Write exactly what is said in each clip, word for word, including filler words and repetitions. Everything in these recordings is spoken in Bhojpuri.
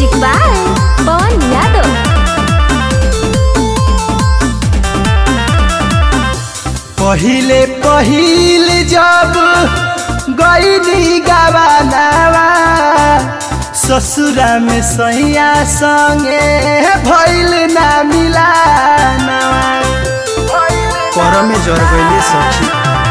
म्यूजिक बाय पवन यादव। पहिले पहिल जब गईनी गवानावा ससुरा में सैया संगे भइल ना मिलानावा पर में जर गईले सखी।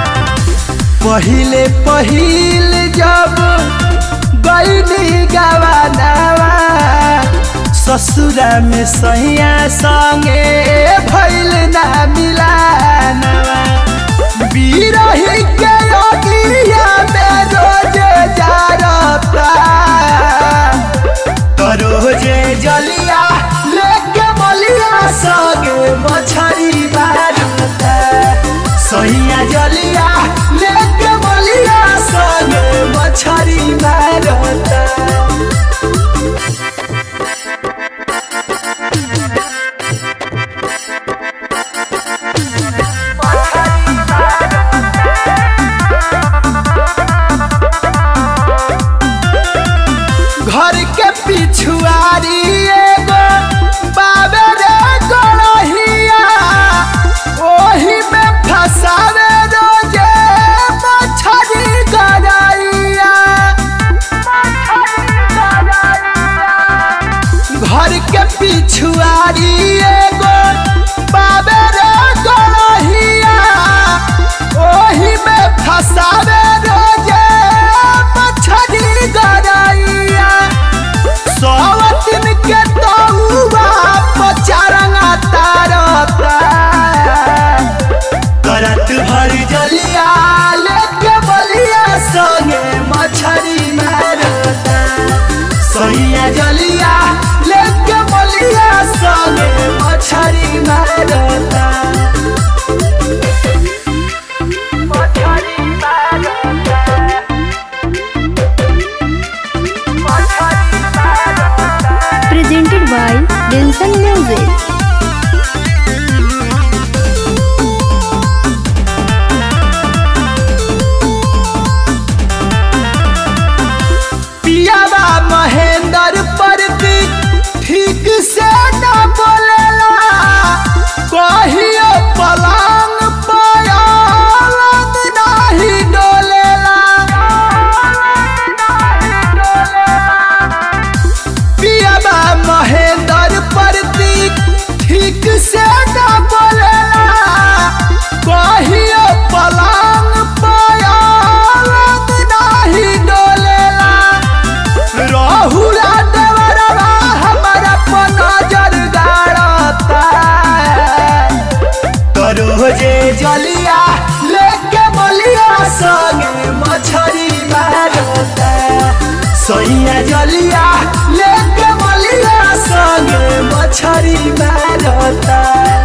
पहिले पहिल जब गईनी गवानावा ससुरा में सैया संगे भइल ना मिलानावा बिरही के योगिया में रोज जारता तो रोजे जलिया लेके मलिया संगे मछरी मारता सैया जलिया लेके मलिया संगे मछरी मारता। घर के पिछुआरी एगो बाबे रे गड़हिया ओही में फसावे रोजे मछरी गड़हिया। घर के पिछुआरी एगो बाबे रे गड़हिया ओही में फसावे रोजे मछरी गड़हिया। सौवतिन के तौवा पचारंगा तारता करत भर जलिया लेके बलिया संगे मछरी मारता सैया जलिया लेके बलिया संगे मछरी मारता मछरी मारता Presented by Vincent Music। पियावा महेंद्र परती ठीक से न बोलेला कहियो पलंग पलंग नहीं डोलेला। पियावा महेंद्र परती ठीक से न बोलेला कहियो पलंग पलंग नहीं डोलेला। रहुला देवरवा हमारा पर नजर गाड़ता तो रोजे जलिया लेके बलिया संगे मछरी मारता सैया जलिया लेके बलिया संगे मछरी मारता।